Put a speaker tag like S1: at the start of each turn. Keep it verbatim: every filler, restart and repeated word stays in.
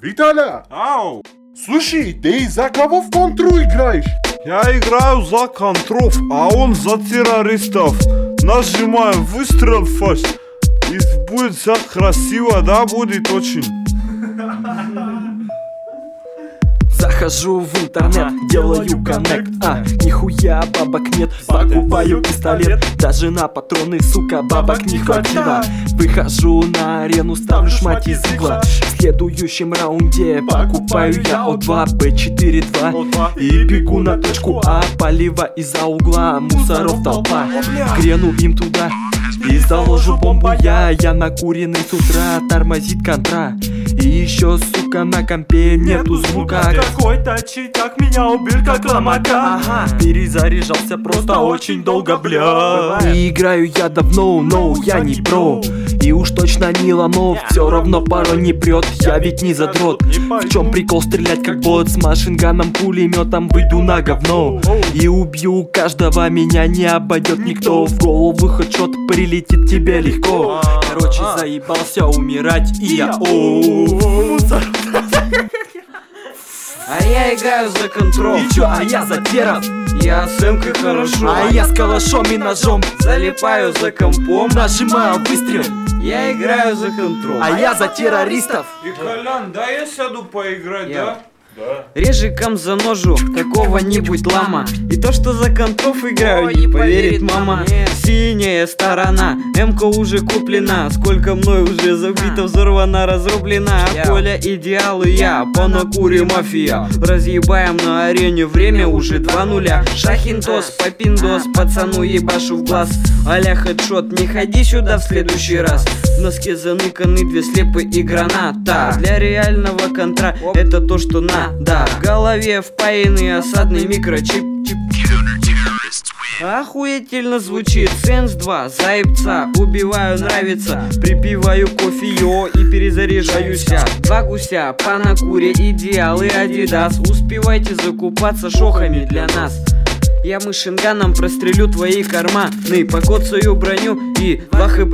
S1: Виталя!
S2: Ау!
S1: Слушай, ты за кого в контру играешь?
S2: Я играю за контров, а он за террористов. Нажимаем выстрел фаст. И будет все красиво, да, будет очень.
S3: Захожу в интернет, делаю коннект, а, нихуя бабок нет, покупаю пистолет. Даже на патроны, сука, бабок не хватило. Выхожу на арену, ставлю шмать из игла. В следующем раунде покупаю я О два, Б четыре два и бегу на точку А. Полива из-за угла, мусоров толпа. Грену им туда и заложу бомбу я. Я накуренный с утра, тормозит контра. И еще, сука, на компе нету звука.
S4: Какой-то читак меня убил как ломака.
S3: Ага. Перезаряжался просто очень долго, бля. И играю я давно, но я не про. И уж точно не ломов, все равно пару не прет. Я ведь не задрот. В чем прикол стрелять как бот? С машинганом, пулеметом выйду на говно и убью каждого, меня не обойдет никто. В голову хэдшот прилетит тебе легко. Короче, заебался умирать, и я оу.
S5: А я играю за контрол.
S3: И чё, а я за теров.
S5: Я с эмкой хорошо.
S3: А я с калашом и ножом.
S5: Залипаю за компом.
S3: Нажимаю выстрел.
S5: Я играю за контрол.
S3: А я за террористов.
S2: И Колян, да я сяду поиграть,
S5: Я.
S2: да? Да.
S5: Режиком за ножу какого-нибудь лама. И то, что за контров играю, не поверит мама. Синяя сторона, М-ка уже куплена. Сколько мной уже забито, взорвана, разрублена. Коля идеал и я, по накуре мафия. Разъебаем на арене, время уже два нуля. Шахинтос, попиндос, пацану ебашу в глаз. А-ля хэдшот, не ходи сюда в следующий раз. В носке заныканы две слепы и граната. Для реального контра это то, что надо. Да, в голове впаянный осадный микрочип. Охуительно звучит. Сенс два, заебца. Убиваю, нравится. Припиваю кофе, йо, и перезаряжаюсь я. Два гуся, по накуре, идеалы, адидас. Успевайте закупаться шохами для нас. Я машинганом прострелю твои карманы, покоцаю броню и два хп.